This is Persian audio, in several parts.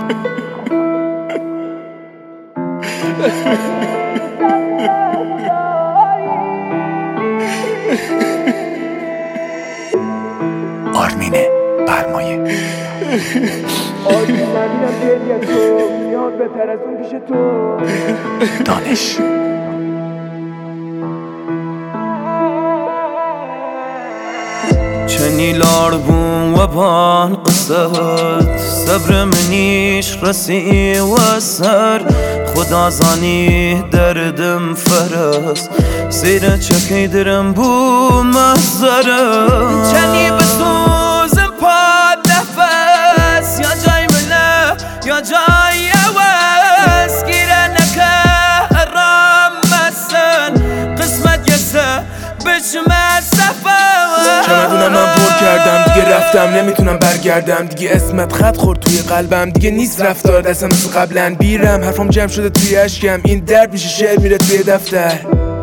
آرمین برمایه. آرمین نبینم گریه تو میاد بهتر از اون پیش تو. دانش چنیلار بوم و بان قصد صبر منیش رسی و سر خدا زانی دردم فرس زیر چکی درم بو محضره چنی بسوزم پاد نفس یا جای مله یا جای عوض گیره نکه رام مسن قسمت یسه بشمه سفر چمدونم من پر کردم دیگه رفتم نمیتونم برگردم دیگه اسمت خط خورد توی قلبم دیگه نیست رفتار دستم مثل قبلا بیرم حرفم جمع شده توی اشکم این درد میشه شعر میره توی دفتر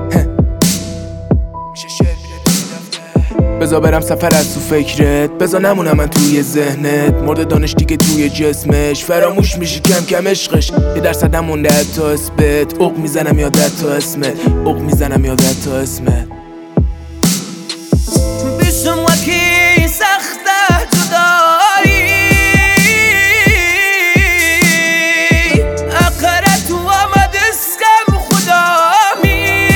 میشه شعر میره توی دفتر بذار برم سفر از تو فکرت بذار نمونم من توی ذهنت مرد دانش دیگه توی جسمش فراموش میشی کم کم عشقش یه درصدم مونده حتی اسمت عق میزنم یادت تا اسمت عق میزنم یادت تا اسمت بیشم وکی سخته جدایی اقرت و آمد اسکم خدامی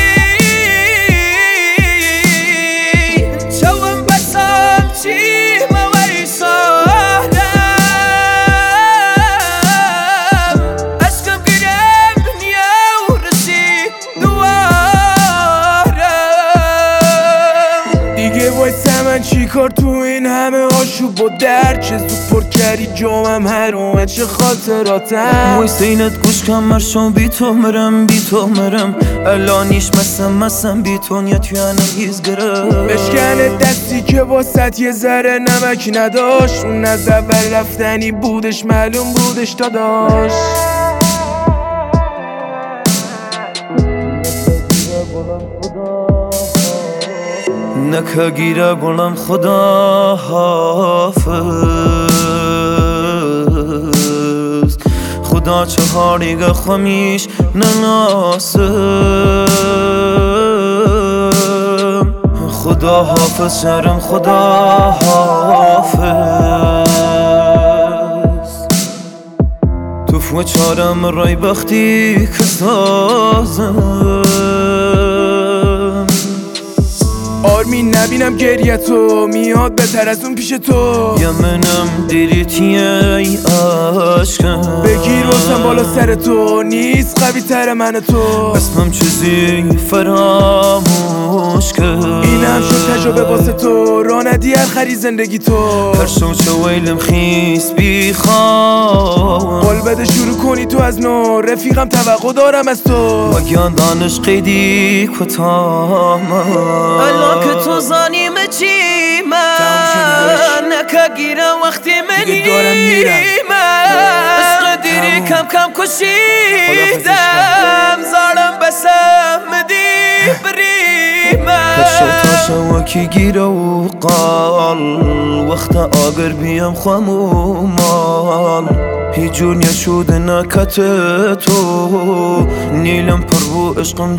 چوم بسام چی موی سادم اشکم گرم دنیا و رسی دوارم دیگه وایسه من چی کار تو این همه آشوب و درد چه زود پر کردی جامم هر اومد چه خاطراتم وایسه اینت گوش کم مرشم بی تو مرم الانیش مسم بی تو نیت یعنم هیز گرم بشکنه دستی که واسط یه ذره نمک نداشت اون از اول رفتنی بودش معلوم بودش داداش نکه گیره گلم خدا حافظ خدا چهاریگه خمیش نناسم خدا حافظ شرم خدا حافظ تو فو چارم رای بختی که سازم آرمین نبینم گریه تو میاد بهتر از اون پیش تو یا منم دیریتیه ای عشقم بگیر واسم بالا سر تو نیست قوی تر من تو اسمم چیزی فراموش کرد اینم شد تجربه واسه تو را ندی هر خری زندگی تو هر شو چه ویلم خیس بیخوام قول بده شروع کنی تو از نو رفیقم توقع دارم از تو وگیان دانش قیدی کتام الان که تو زانیم چی من نکه گیرم وقتی منی دارم میرم عشق دیری کم کم کشیدم زارم بسم دی بریمم کشو تاشا وکی گیره و قال وقت آگر بیم خمو مال هیجون یشود نکت تو نیلم پر بو عشقم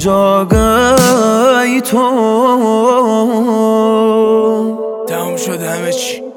جاگای تو تمام شد همه چی